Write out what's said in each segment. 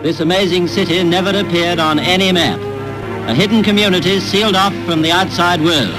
This amazing city never appeared on any map. A hidden community sealed off from the outside world.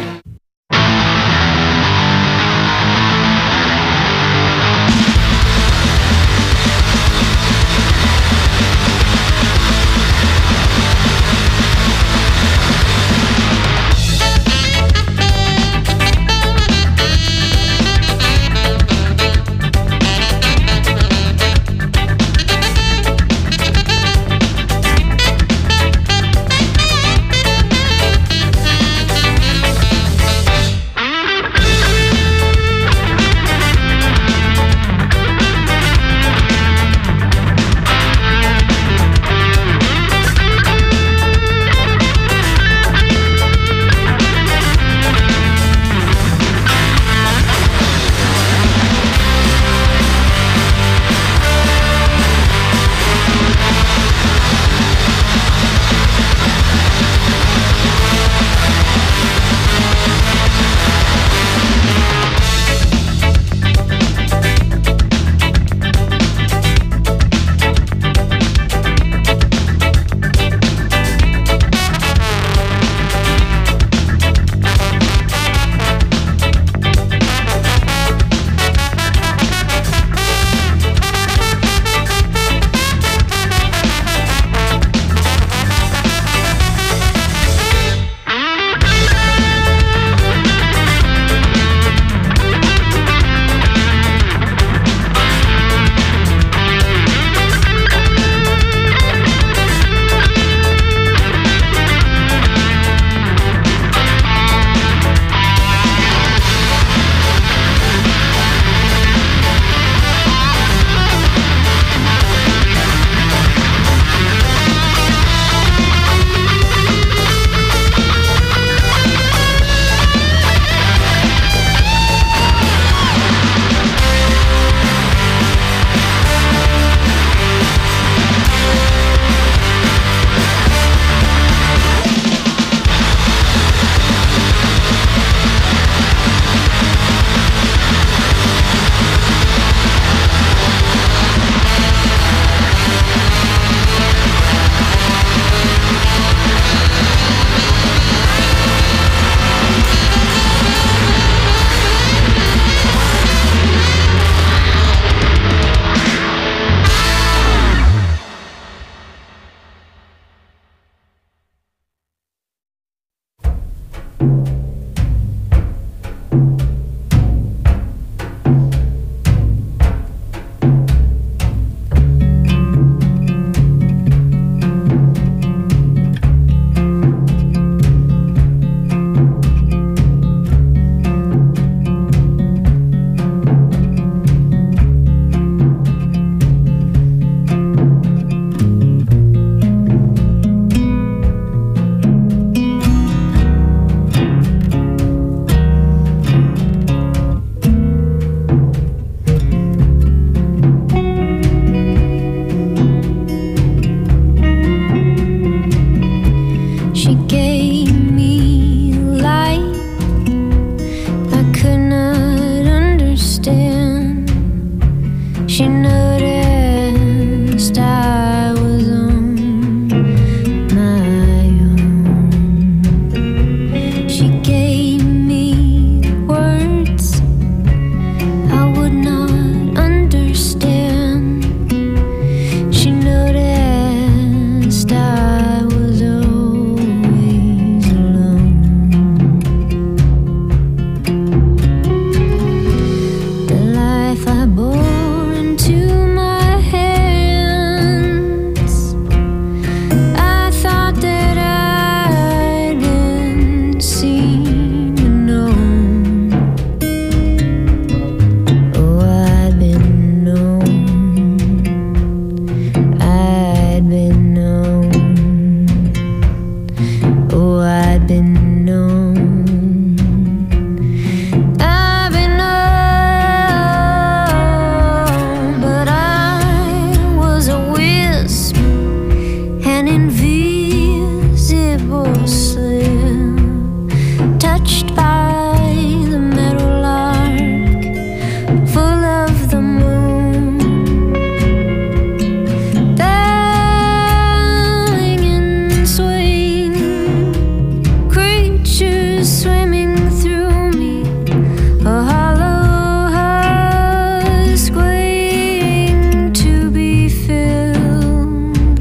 swimming through me, a hollow husk waiting to be filled.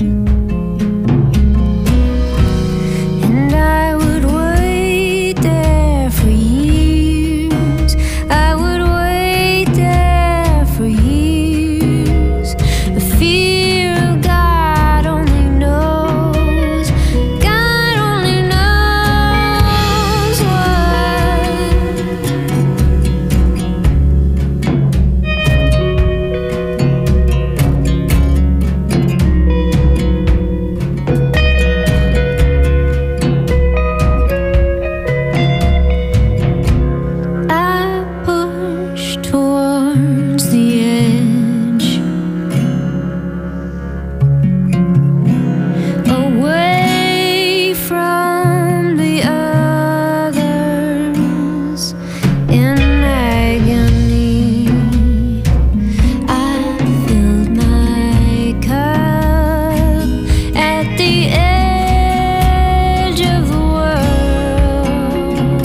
And I would wait there for years. I would wait there for years. The fear of God only knows. God only knows I push towards the edge, away from the others in agony. I filled my cup at the edge of the world.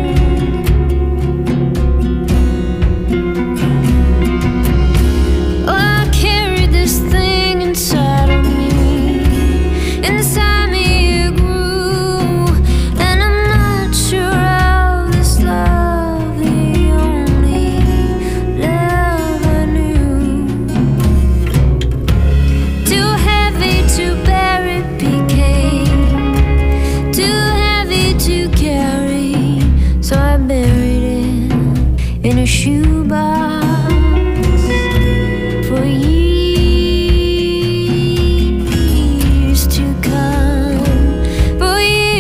Oh, I carried this thing inside of me. Inside me it grew, and I'm not sure how this love, the only love I knew. Too heavy to bear it became, too heavy to carry, so I buried it in a shoebox for years to come, for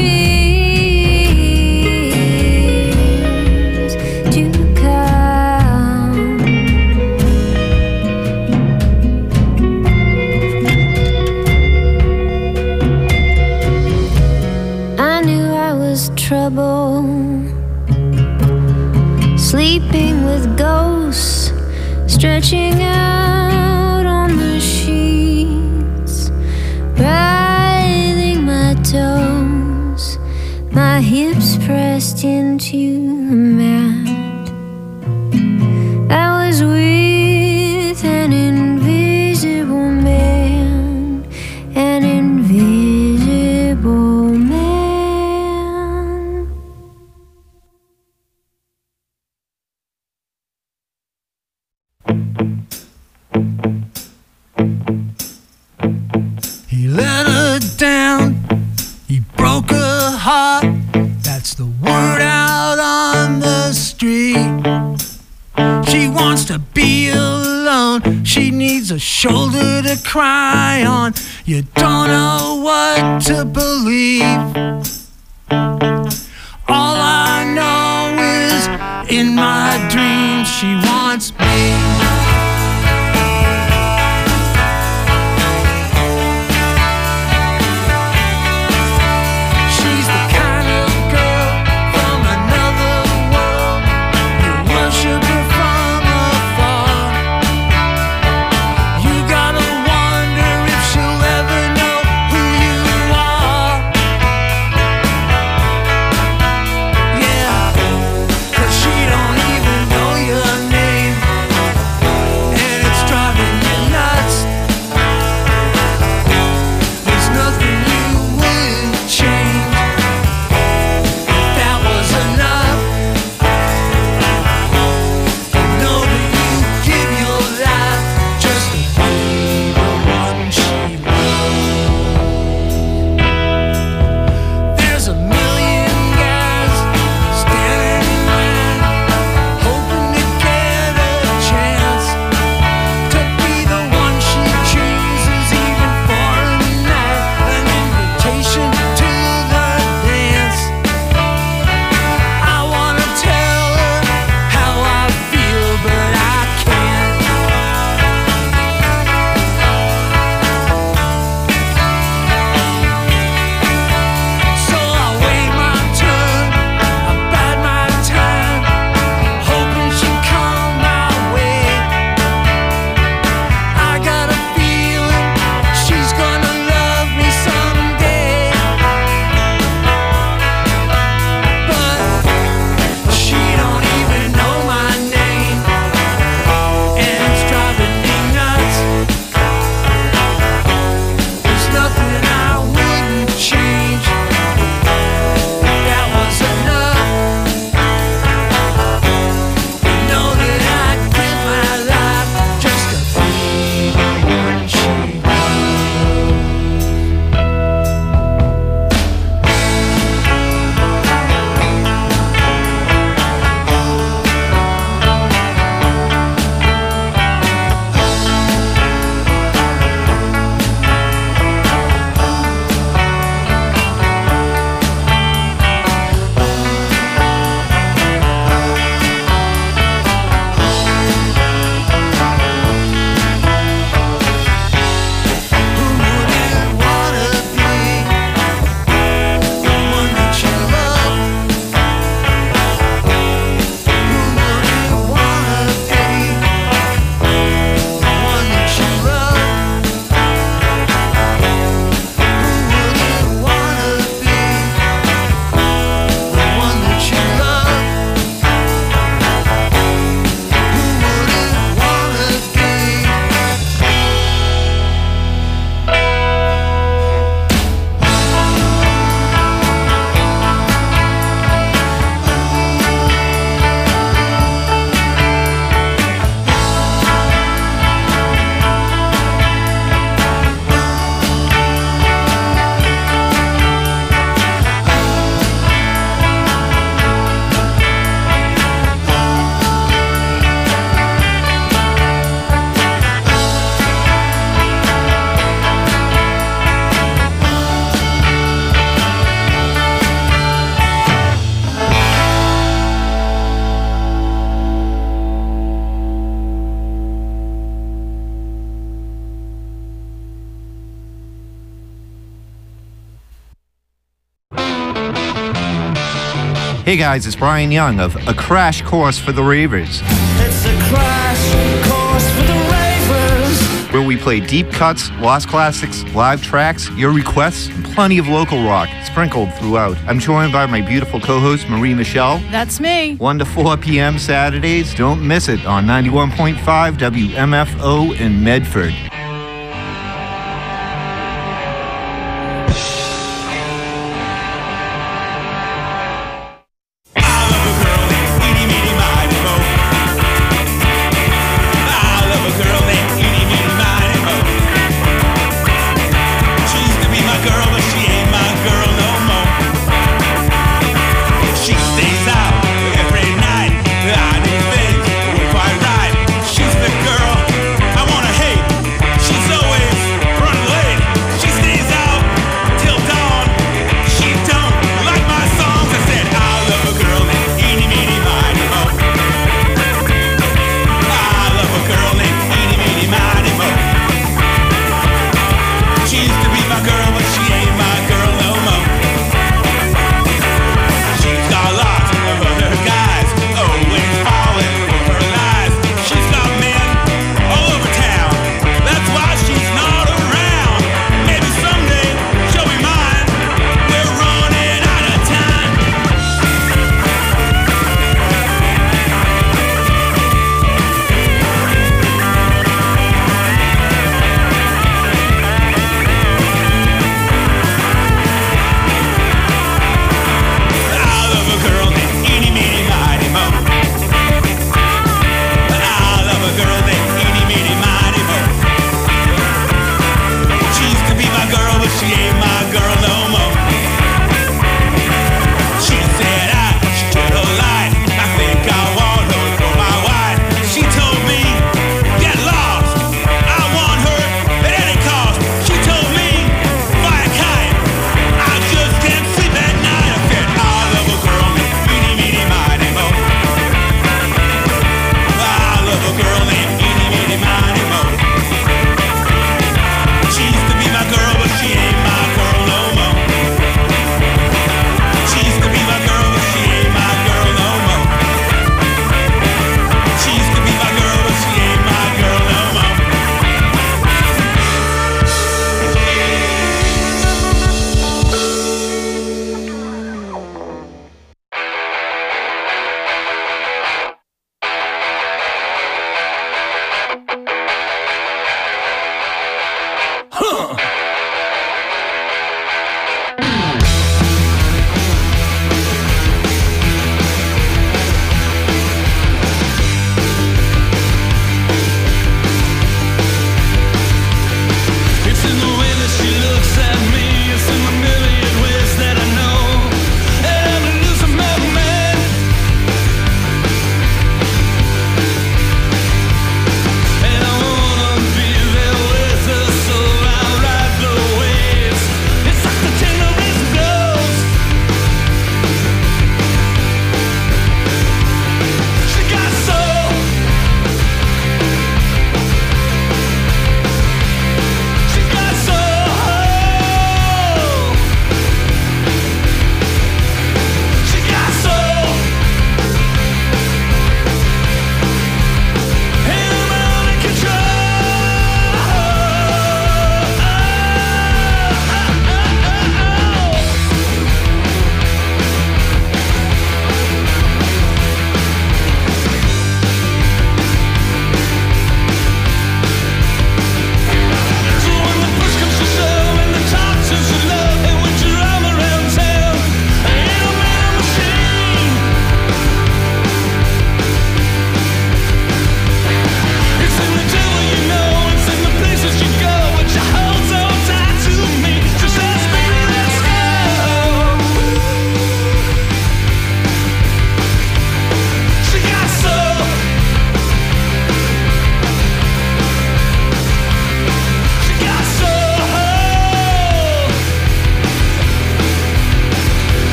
years to come. I knew I was trouble, sleeping with ghosts, stretching out on the sheets, writhing my toes, my hips pressed into the mat. I was with an invisible man, an invisible man. He let her down, he broke her heart. That's the word out on the street. She wants to be alone, she needs a shoulder to cry on. You don't know what to believe. All I know is in my dreams she wants me. She's the kind of girl from another world. You worship her from afar. You gotta wonder if she'll ever know who you are. Hey guys, it's Brian Young of A Crash Course for the Ravers. It's a crash course for the ravers. Where we play deep cuts, lost classics, live tracks, your requests, and plenty of local rock sprinkled throughout. I'm joined by my beautiful co-host, Marie Michelle. That's me. 1 to 4 p.m. Saturdays. Don't miss it on 91.5 WMFO in Medford. She's the girl I wanna hate.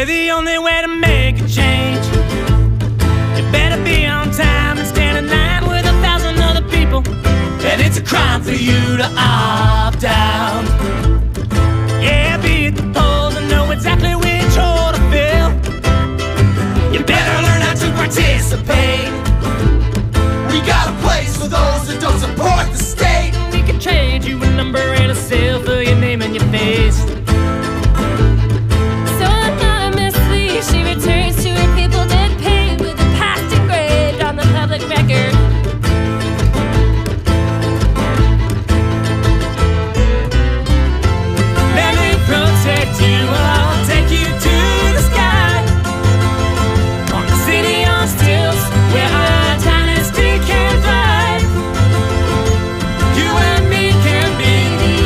We're the only way to make a change. You better be on time and stand in line with 1,000 other people. And it's a crime for you to opt out. Yeah, be at the polls and know exactly which hole to fill. You better learn how to participate. We got a place for those that don't support the state. We can trade you a number and a sale for your name and your face. So anonymously she returns to her people dead paid, with the past engraved on the public record. Let me protect you, I'll take you to the sky. On the city on stilts, where our dynasty can thrive. You and me can be the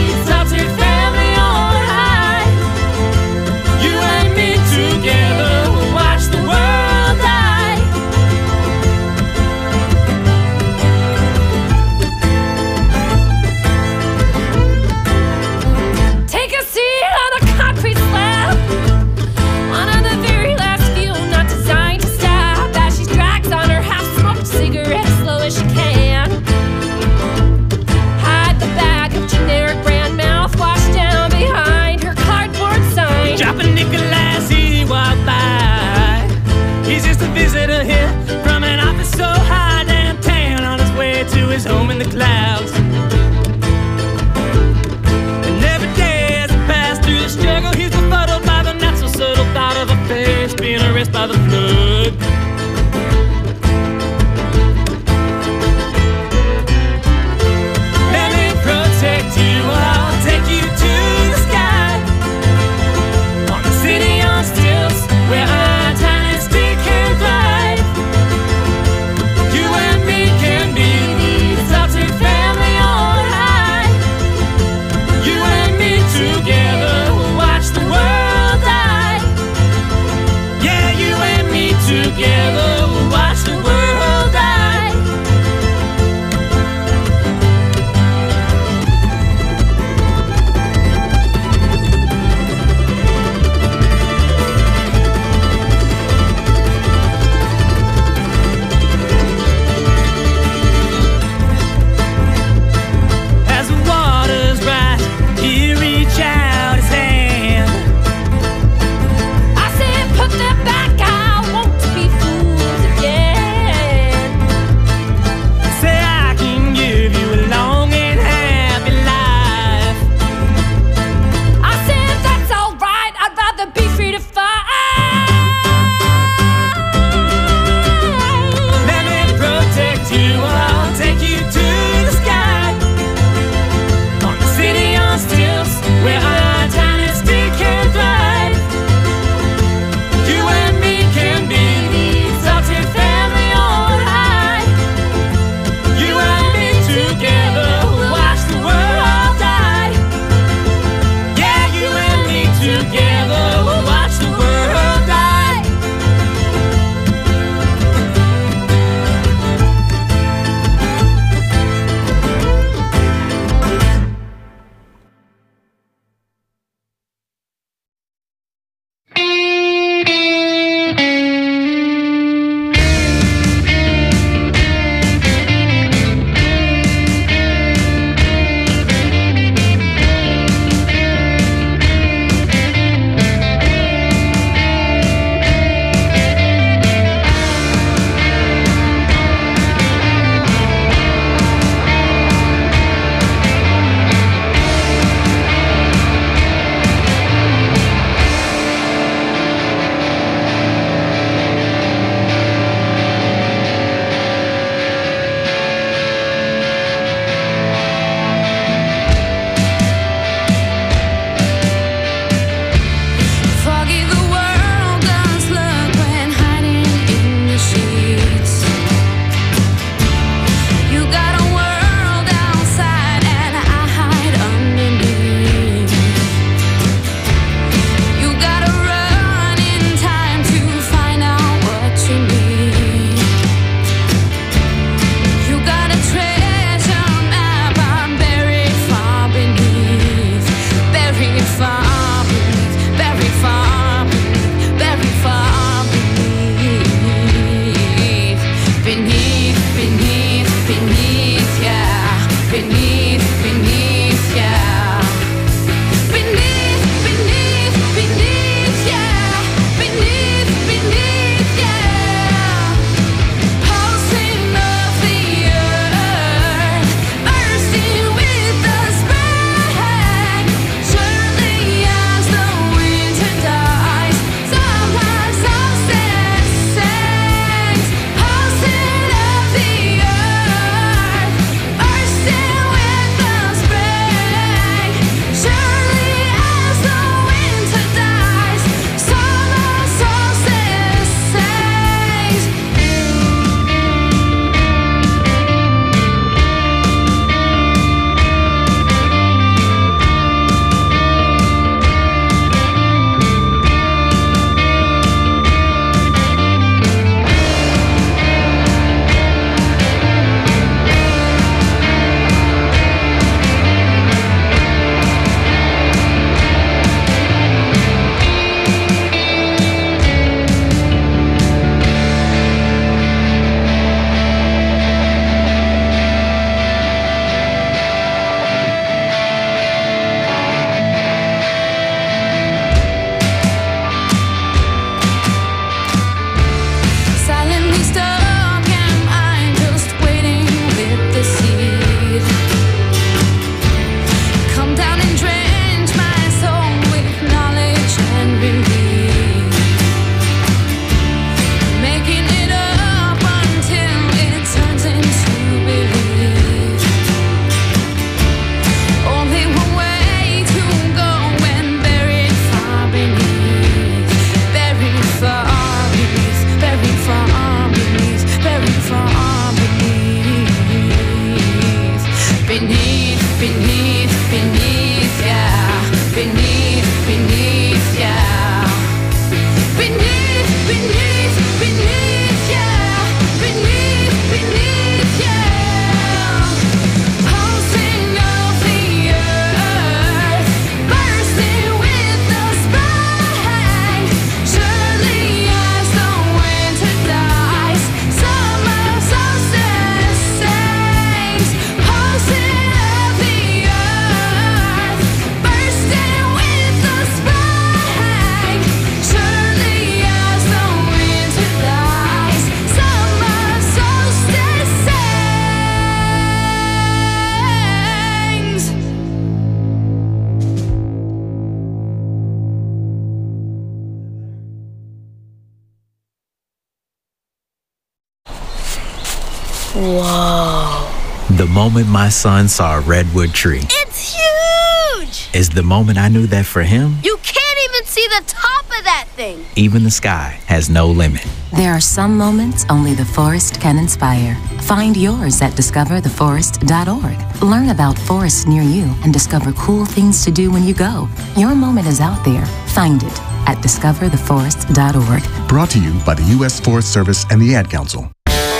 moment my son saw a redwood tree. It's huge! Is the moment I knew that for him, You can't even see the top of that thing. even the sky has no limit. There are some moments only the forest can inspire. Find yours at discovertheforest.org. Learn about forests near you and discover cool things to do when you go. Your moment is out there. Find it at discovertheforest.org. Brought to you by the U.S. Forest Service and the Ad Council.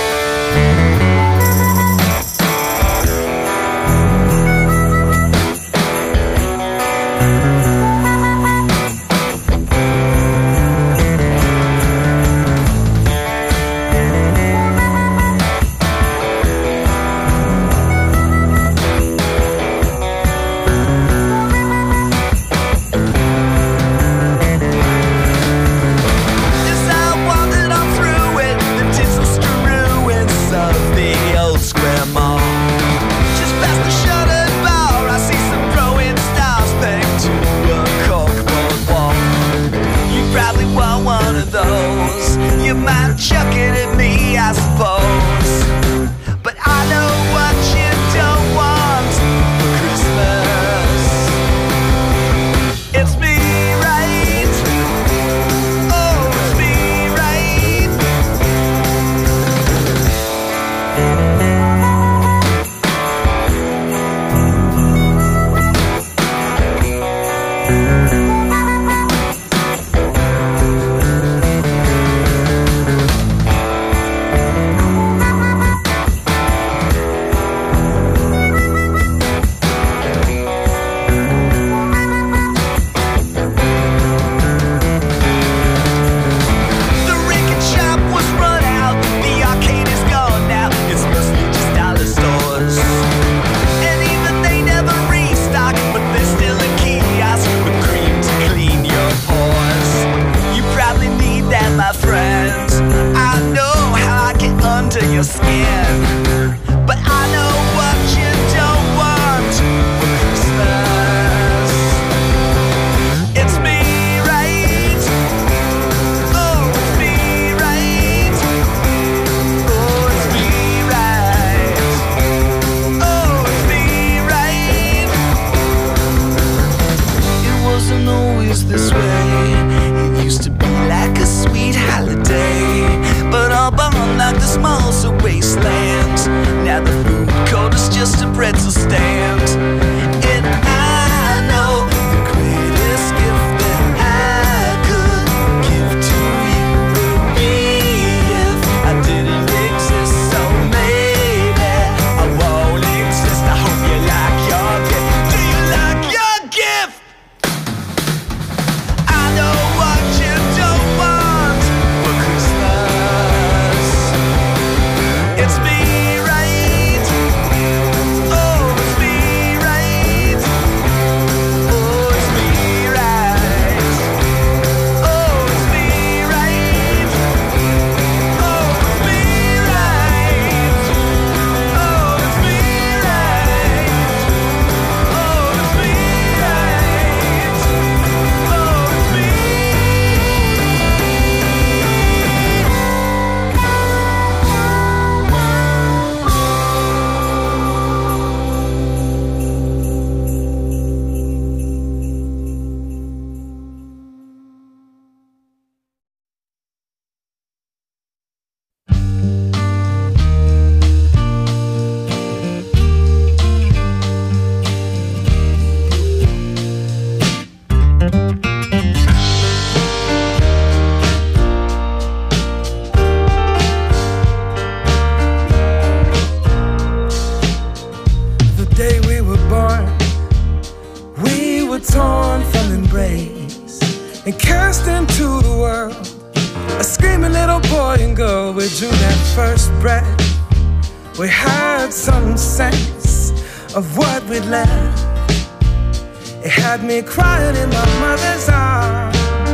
Crying in my mother's arms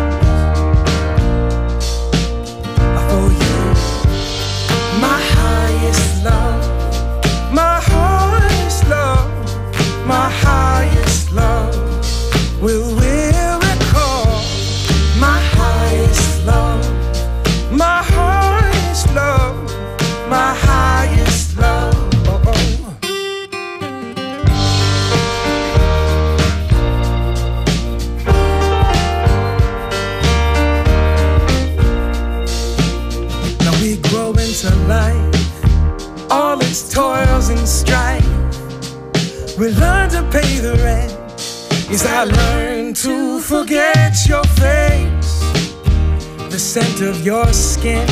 for you, my highest love, my highest love, my highest love. Will recall my highest love, my highest love, my highest love. We learn to pay the rent. Yes, I learned to forget your face, the scent of your skin,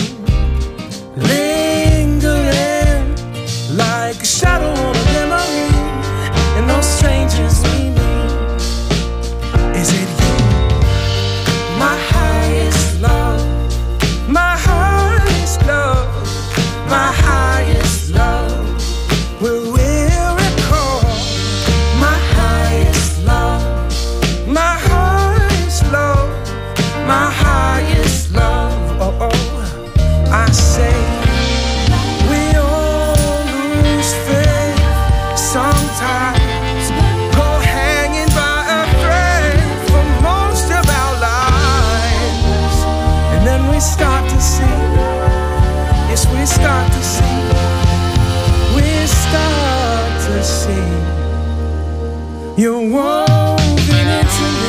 lingering like a shadow on a memory, and those strangers we meet. Is it you, my highest love, my highest love, my highest love? Will we recall my highest love, my highest love, my highest love? Oh, oh, I say we all lose faith sometimes, go hanging by a thread for most of our lives, and then we start to see, yes, we start to see, we start to see you're woven into me.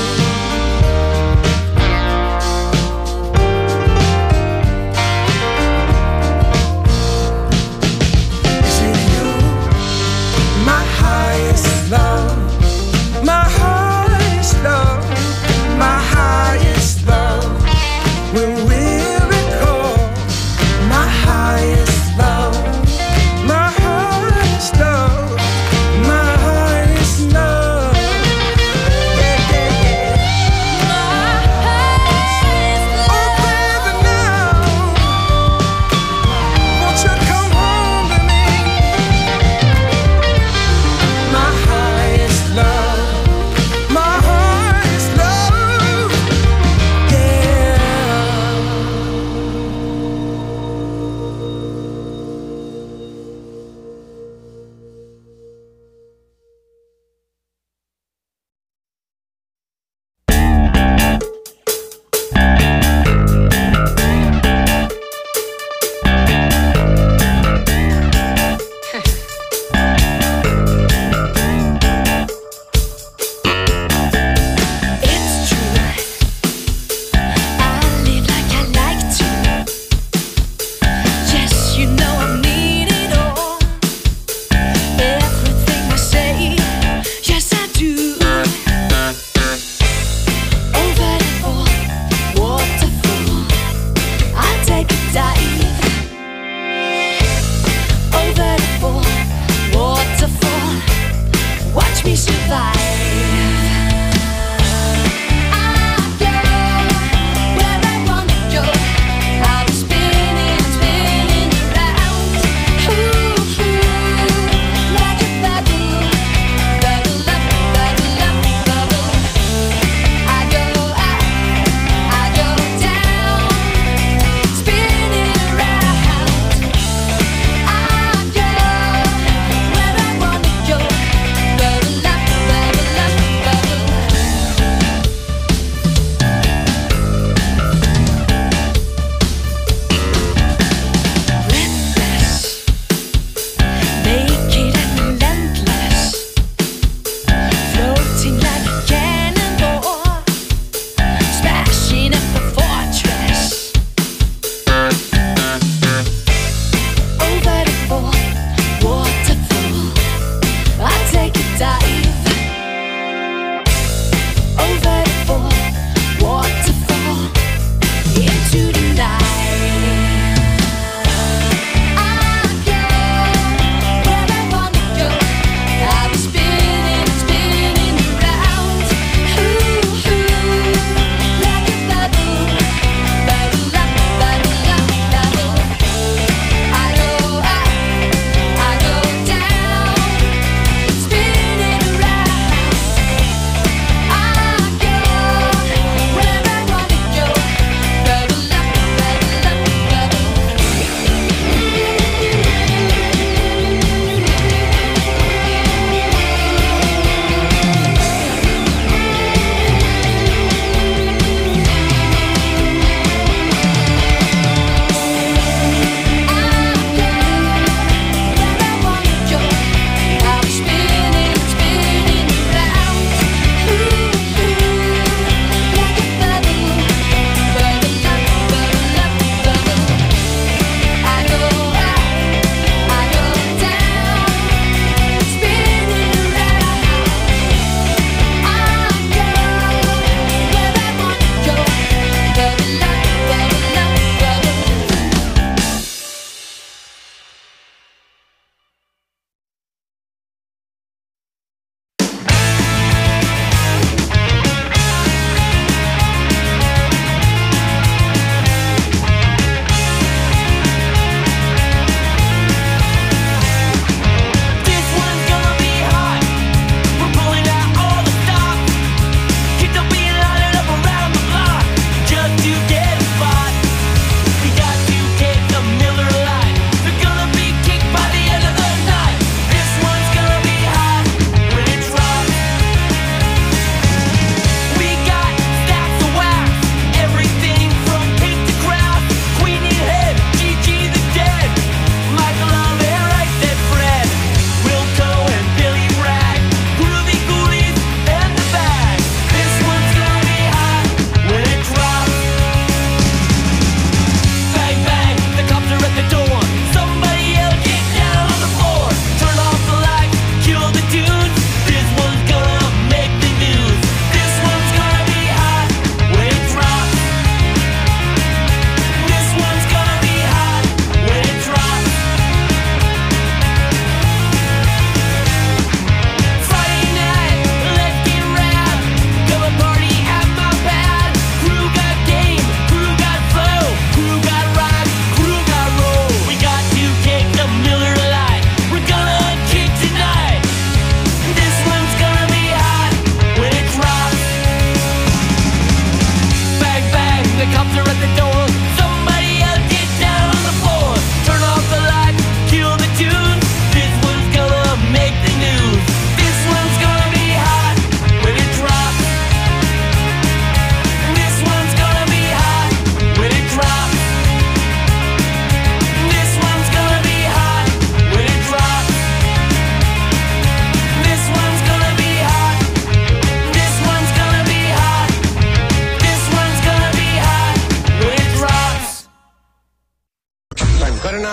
Is it you, my highest love, my highest love, my highest love? Will we recall my highest love, my highest love, my highest love? Yeah, yeah, yeah. My highest love. Oh, baby, now, won't you come home to me? My highest love, my highest love, yeah. It's true, I live like I like to. Yes, you know I need it all. Everything I say, yes I do. Over the wall, waterfall, I take a dive. Over the wall, waterfall, watch me survive. I go where I wanna go. I'll be spinning, spinning around. Ooh, like a bubble, bubble up, bubble up, bubble. I go up, I go down, spinning around. I go where I wanna go. Bubble up, bubble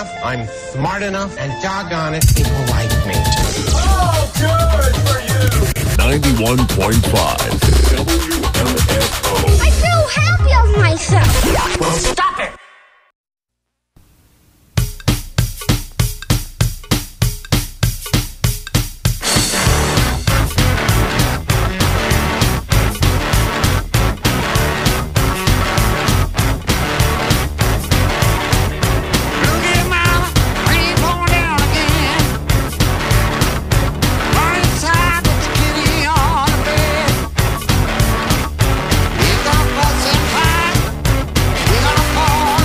enough, I'm smart enough, and doggone it, people like me. Oh, good for you! 91.5 WMFO. I feel happy of myself. Well, stop it! We're gonna fall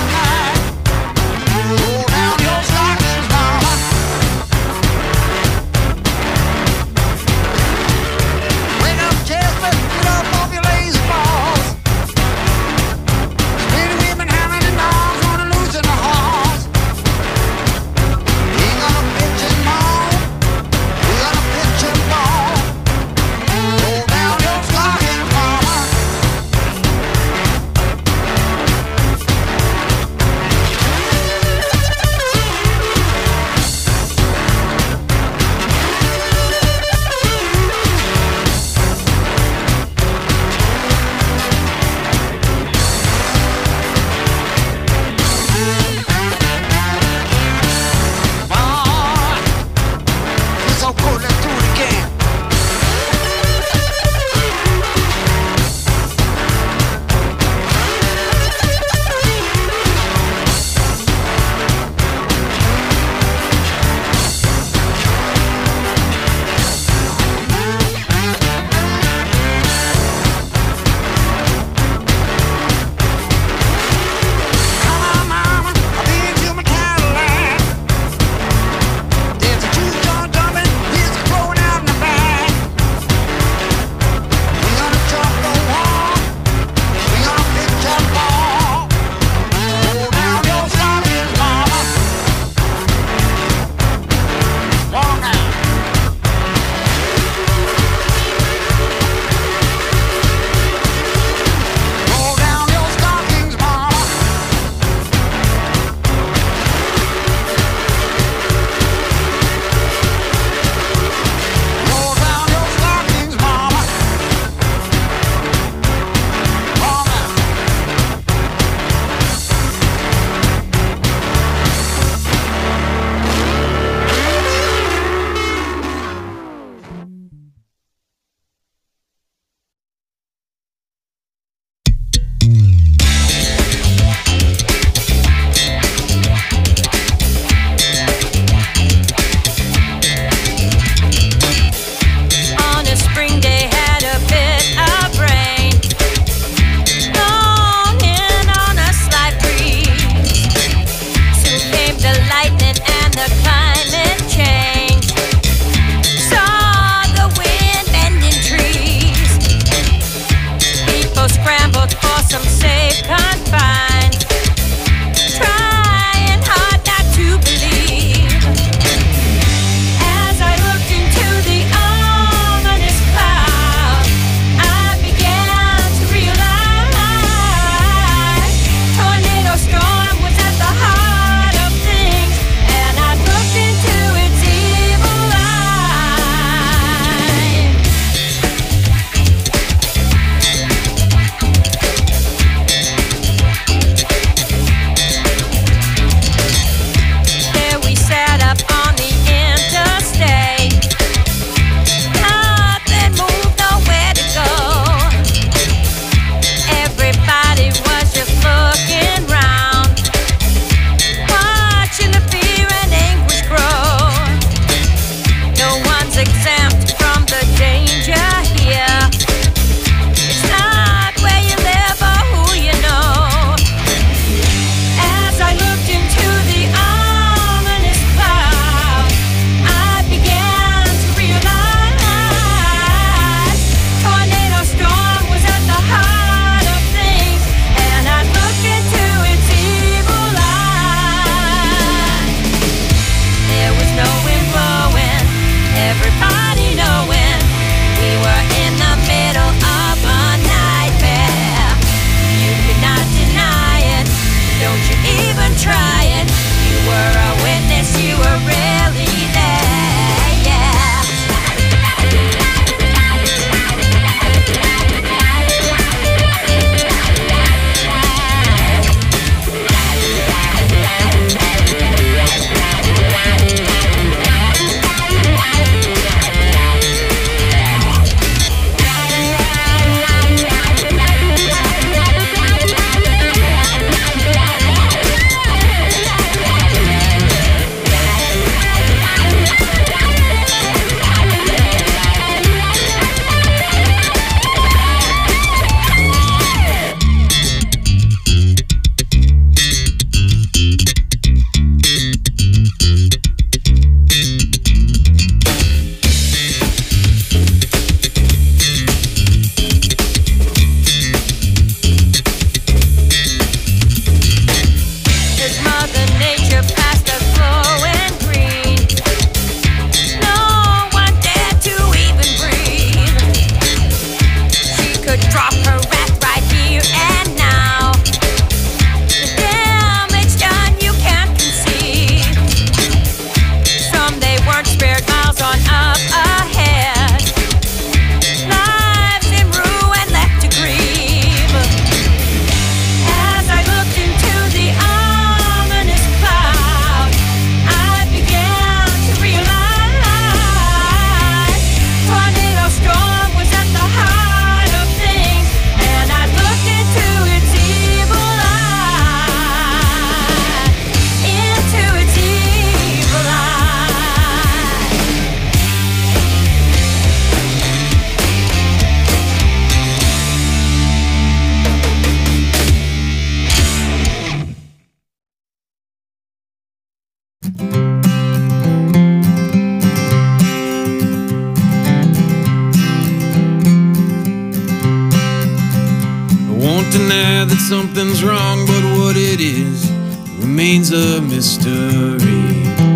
won't deny that something's wrong, but what it is remains a mystery.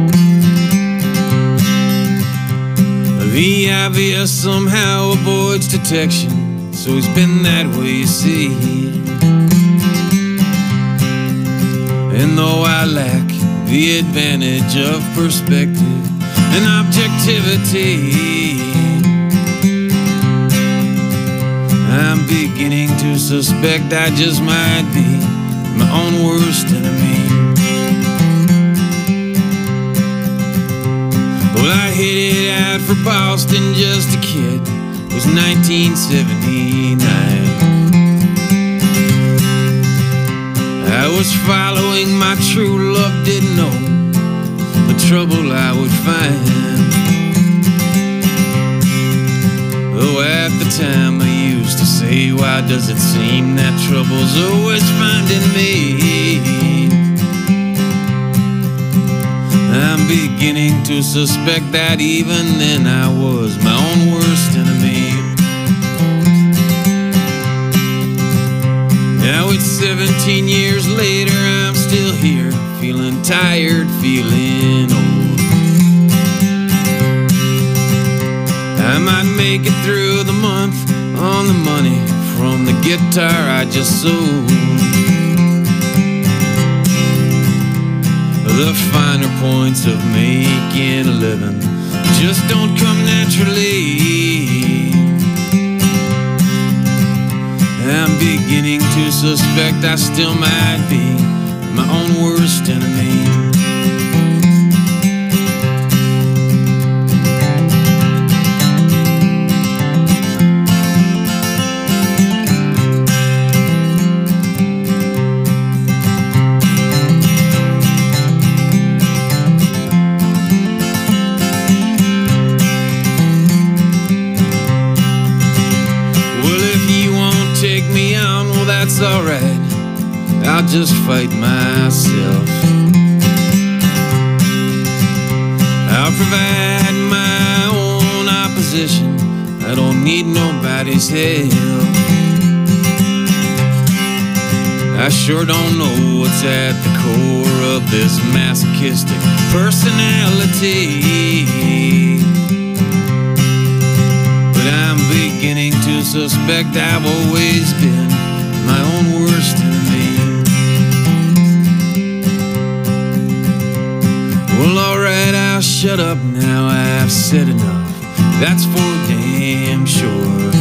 The obvious somehow avoids detection, so it's been that way, you see. And though I lack the advantage of perspective and objectivity, I'm beginning to suspect I just might be my own worst enemy. Well, I headed out for Boston just a kid. It was 1979. I was following my true love, didn't know the trouble I would find. Though at the time I used to say, why does it seem that trouble's always finding me? I'm beginning to suspect that even then I was my own worst enemy. Now it's 17 years later, I'm still here, feeling tired, feeling old. I might make it through the month on the money from the guitar I just sold. The finer points of making a living just don't come naturally. I'm beginning to suspect I still might be my own worst enemy. Alright, I'll just fight myself. I'll provide my own opposition. I don't need nobody's help. I sure don't know what's at the core of this masochistic personality, but I'm beginning to suspect I've always been my own worst enemy. Well, alright, I'll shut up now, I've said enough, that's for damn sure.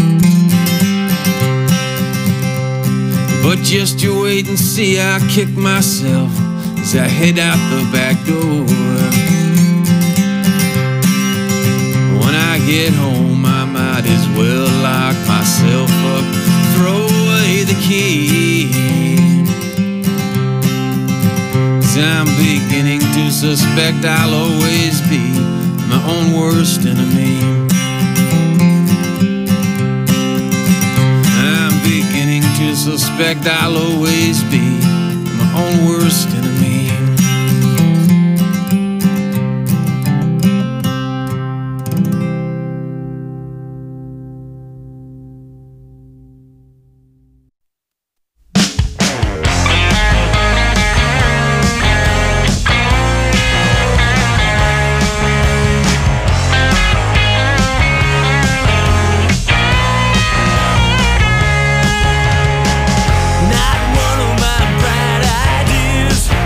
But just you wait and see, I'll kick myself as I head out the back door. When I get home, I might as well lock myself up, throw away the key. 'Cause I'm beginning to suspect I'll always be my own worst enemy. I'm beginning to suspect I'll always be my own worst enemy. Not one of my bright ideas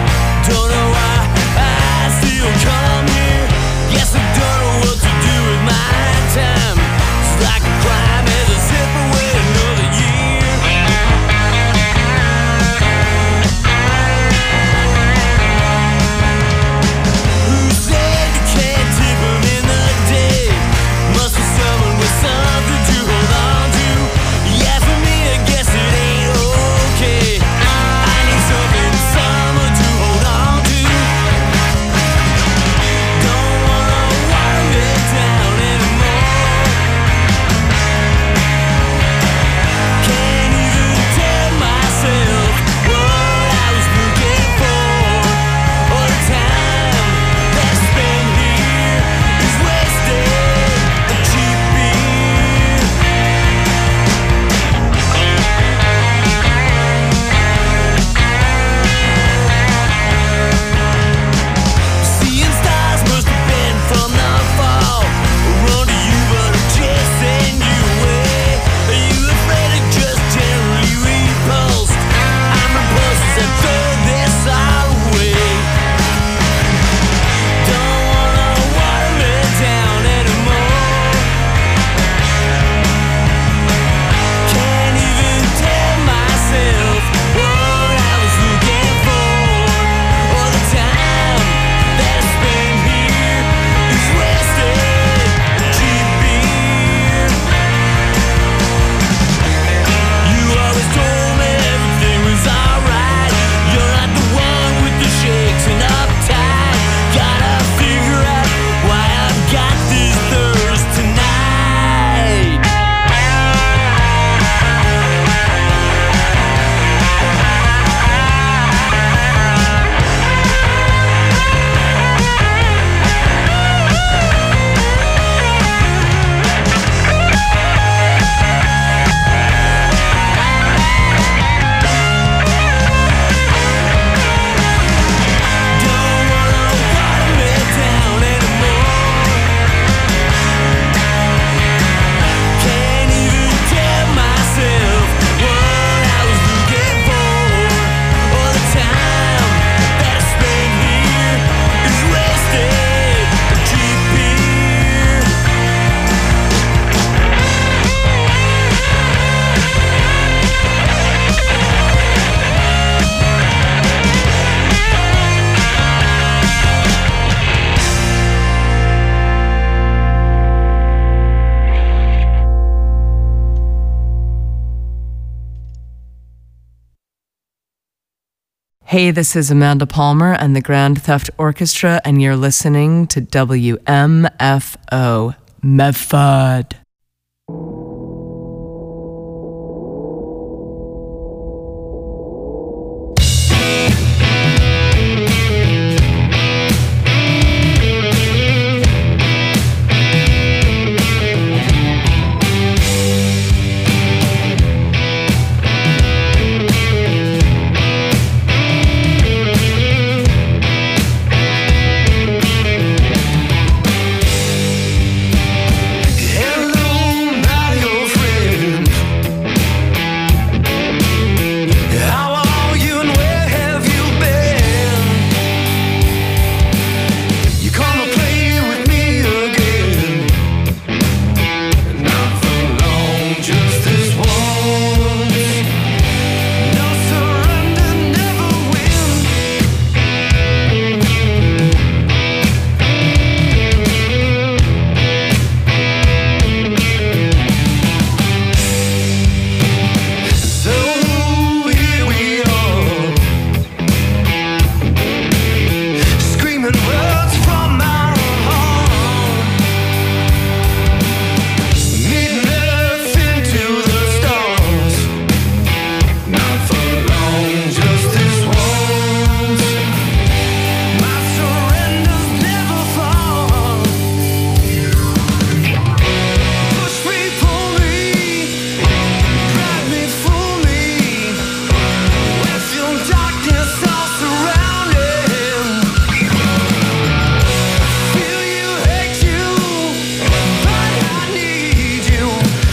Hey, this is Amanda Palmer and the Grand Theft Orchestra, and you're listening to WMFO, Medford.